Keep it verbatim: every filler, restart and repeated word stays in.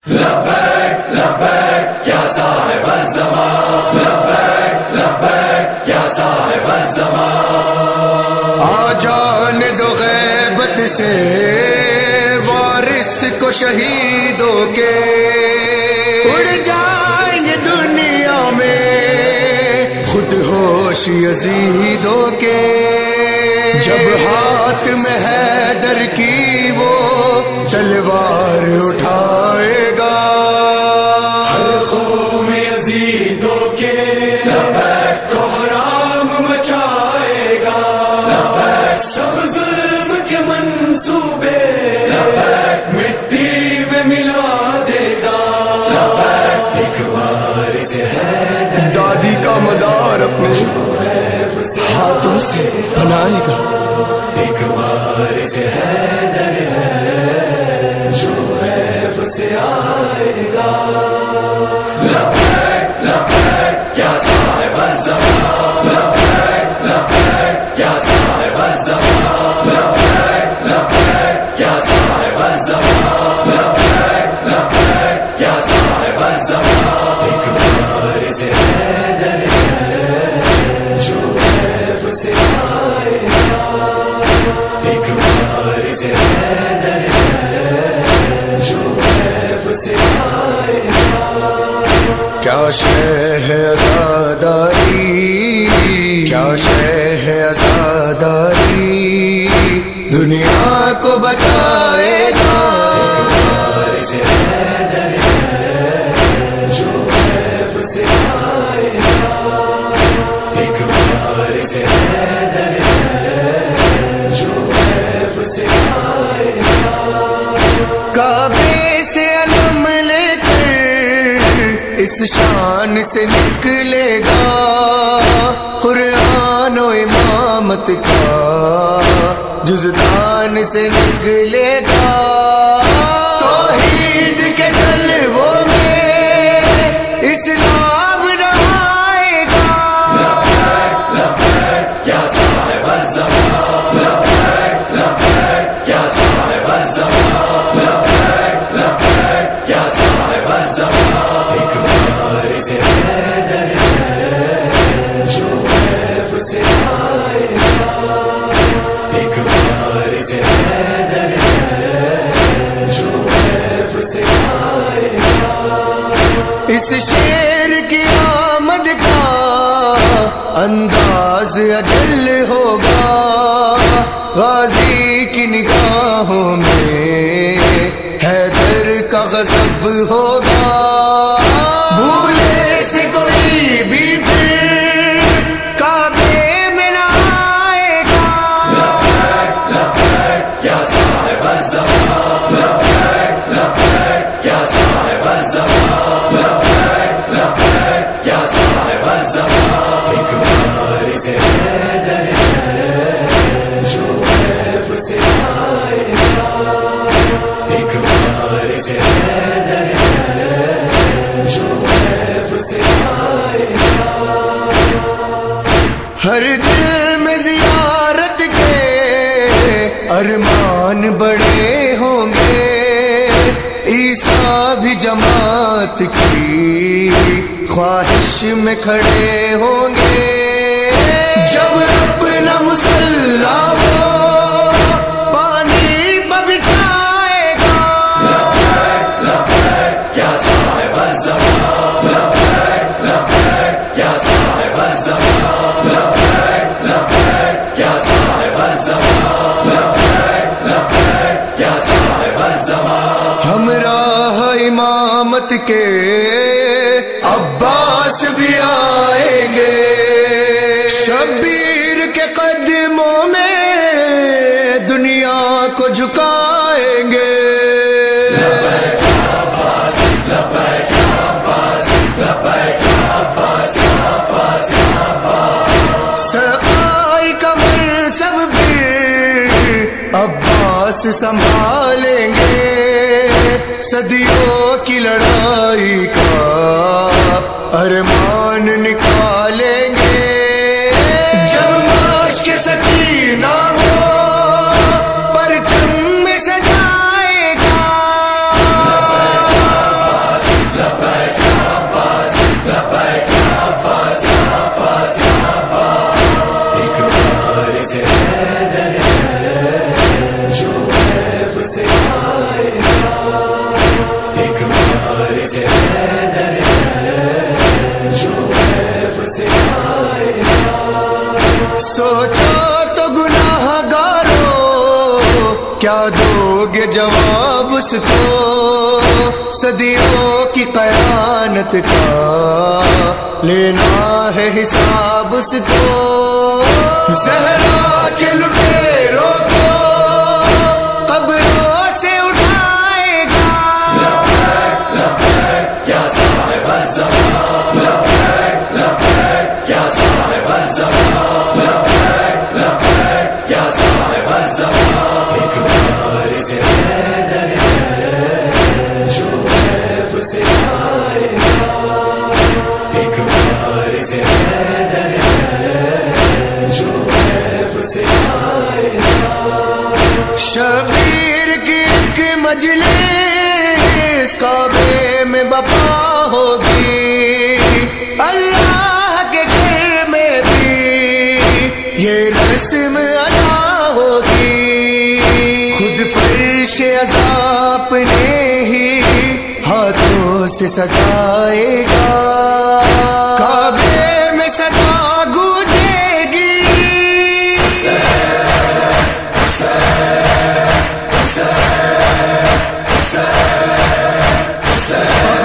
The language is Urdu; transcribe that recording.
لبیک لبیک یا صاحب الزمان، لبیک لبیک یا صاحب الزمان. آ جان دو غیبت سے وارث کو شہیدوں کے، اڑ جائیں دنیا میں خود ہوش یزیدوں کے. جب ہاتھ میں حیدر کی وہ تلوار اٹھائے گا، ہر قوم یزیدوں کے لبیک کو حرام مچائے گا. لبیک سب ظلم کے منصوبے لبیک مٹی میں ملا دے گا. لبیک ایک وارث ہے دادی کا مزار اپنے ہاتھوں سے بنائے گا. ایک وارث حیدر ہے جو غیب سے آئے گا. لبیک لبیک یا صاحب الزمان، لبیک لبیک یا صاحب الزمان، لبیک لبیک یا صاحب الزمان، لبیک لبیک یا صاحب الزمان. ایک وارث حیدر ہے جو غیب سے آئے گا. ایک وارث حیدر ہے جو غیب سے آئے گا. کیا شے ہے عزاداری، کیا شے ہے عزاداری، دنیا کو بتائے گا. وارث حیدر ہے جو غیب سے آئے گا. ایک وارث حیدر ہے جو غیب سے آئے گا. کعبے سے علم لے کر اس شان سے نکلے گا، قرآن و امامت کا جزدان سے نکلے گا. توحید کے جلووں میں اسلام رہائے گا. لبیک لبیک یا صاحب الزمان، لبیک لبیک یا صاحب الزمان، لبیک لبیک یا صاحب الزمان. ایک وارث حیدر ہے جو غیب سے آئے گا. ایک وارث حیدر ہے جو غیب سے آئے گا. اس شیر کی آمد کا انداز اجل ہوگا، غازی کی نگاہوں میں حیدر کا غضب ہوگا. بھولے سے کوئی بھی پھر کعبے میں نہ آئے گا. لبیک لبیک یا صاحب الزمان، لبیک لبیک یا صاحب الزمان، لبیک لبیک یا صاحب الزمان. ایک وارث حیدر ہے جو غیب سے آئے گا. ایک وارث حیدر ہے جو غیب سے آئے گا. ہر دل میں زیارت کے ارمان بڑے ہوں گے، عیسیٰ بھی جماعت کی خواہش میں کھڑے ہوں گے. جب اپنا مصلی ہو پانی پہ بچھائے گا. لبیک لبیک یا صاحب الزمان، لبیک لبیک یا صاحب الزمان، لبیک لبیک یا صاحب الزمان، لبیک لبیک یا صاحب الزمان. ہمراہ امامت کے عباس بھی آئیں گے، شبیر کے قدموں میں دنیا کو جھکائیں گے. لبیک یا عباس، لبیک یا عباس، لبیک یا عباس، یا عباس یا عباس. سقائی کا منصب بھی عباس سنبھالیں گے، صدیوں کی لڑائی کا ارمان نکالیں گے. جب معاش کے سکینہ ہو پرچم میں سجائے گا. اس کو صدیوں کی قیانت کا لینا ہے حساب اس کو. زہرا کے لٹیروں کو قبروں سے اٹھائے گا. لبیک لبیک یا صاحب الزمان، لبیک لبیک یا صاحب الزمان، لبیک لبیک یا صاحب الزمان. ایک بار سے حیدر ہے جو غیب سے آئے گا، ایک بار سے حیدر ہے جو غیب سے آئے گا. شبیر کی ایک مجلس کعبے میں بپا ہوگی، اللہ کے گھر میں بھی یہ رسم ادا ہوگی. خود فرش عذاب نے ہی ہاتھوں سے سجائے گا، کعبے میں صدا گونجے گی. سر